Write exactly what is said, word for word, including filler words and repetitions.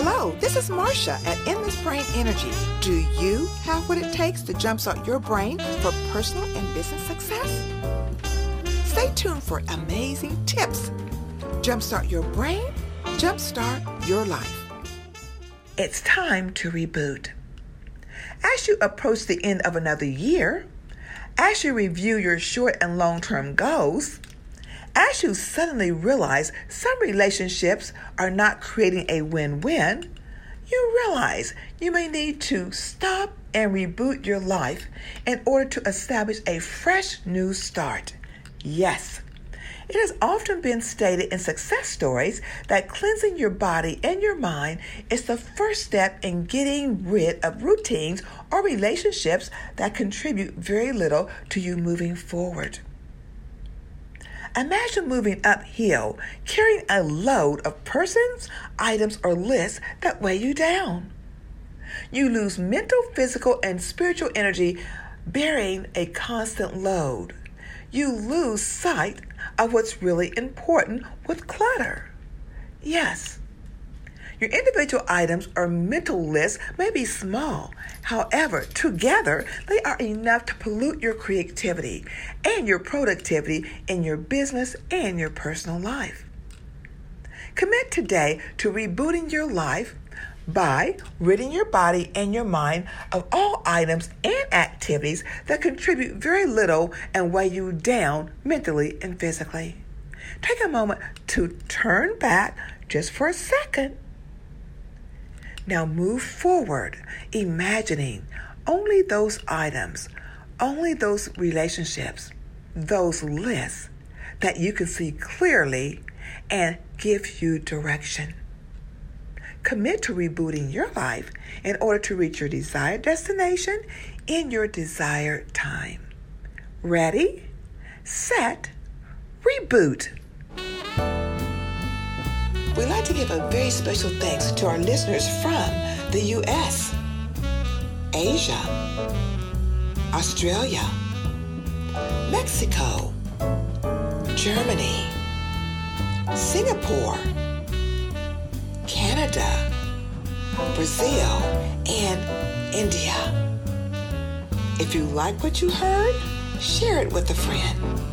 Hello, this is Marsha at Endless Brain Energy. Do you have what it takes to jumpstart your brain for personal and business success? Stay tuned for amazing tips. Jumpstart your brain, jumpstart your life. It's time to reboot. As you approach the end of another year, as you review your short and long-term goals, as you suddenly realize some relationships are not creating a win-win, you realize you may need to stop and reboot your life in order to establish a fresh new start. Yes, it has often been stated in success stories that cleansing your body and your mind is the first step in getting rid of routines or relationships that contribute very little to you moving forward. Imagine moving uphill, carrying a load of persons, items, or lists that weigh you down. You lose mental, physical, and spiritual energy bearing a constant load. You lose sight of what's really important with clutter. Yes, your individual items or mental lists may be small. However, together, they are enough to pollute your creativity and your productivity in your business and your personal life. Commit today to rebooting your life by ridding your body and your mind of all items and activities that contribute very little and weigh you down mentally and physically. Take a moment to turn back just for a second. Now move forward, imagining only those items, only those relationships, those lists that you can see clearly and give you direction. Commit to rebooting your life in order to reach your desired destination in your desired time. Ready, set, reboot. We'd like to give a very special thanks to our listeners from the U S, Asia, Australia, Mexico, Germany, Singapore, Canada, Brazil, and India. If you like what you heard, share it with a friend.